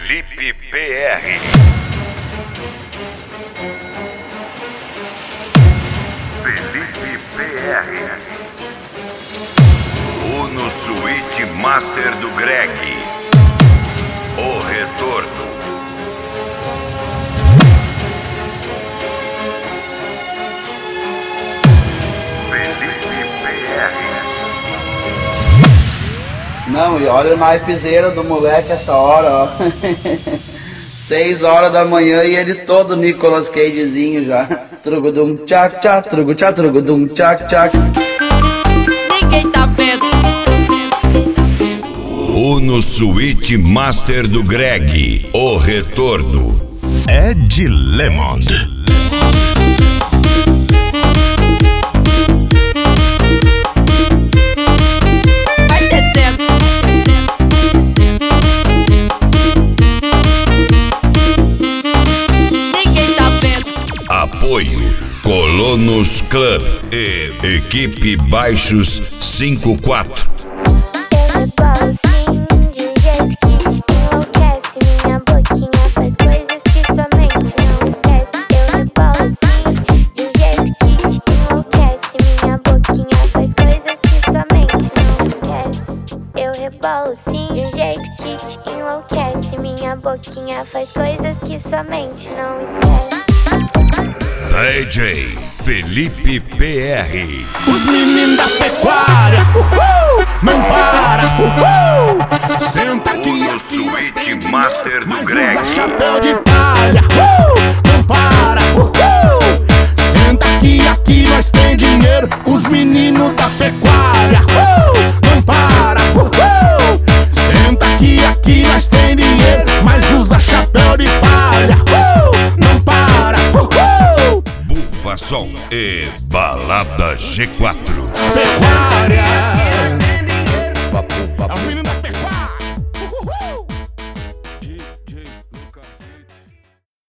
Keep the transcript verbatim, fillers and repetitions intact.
Felipe P R. Felipe P R. Uno Switch Master do Greg. O retorno. Felipe P R. Não, e olha o naipezeiro do moleque essa hora, ó. Seis horas da manhã e ele todo Nicolas Cagezinho já. Trugudum tchac tchac, trugu tchac, trugudum tchac tchac. Ninguém tá vendo. Uno Switch Master do Greg. O retorno. Ed Lemon. Apoio Colonos Club e Equipe Baixos cinquenta e quatro. Eu rebolo sim, de um jeito que te enlouquece. Minha boquinha faz coisas que sua mente não esquece. Eu rebolo sim, de um jeito que te enlouquece. Minha boquinha faz coisas que sua mente não esquece. Eu rebolo sim, de um jeito que te enlouquece. Minha boquinha faz coisas que sua mente não esquece. D J Felipe P R. Os meninos da pecuária, uhul, não para, uhul. Senta aqui, Uno aqui nós Switch tem dinheiro, Master do mas Greg. usa chapéu de palha, uhul, não para, uhul. Senta aqui, aqui nós tem dinheiro. Os meninos da pecuária, uhul, não para, uhul. Senta aqui, aqui nós tem dinheiro, mas usa chapéu de palha, uhul, não para, uhul. Bufason e Balada G quatro. Pecuária. Os meninos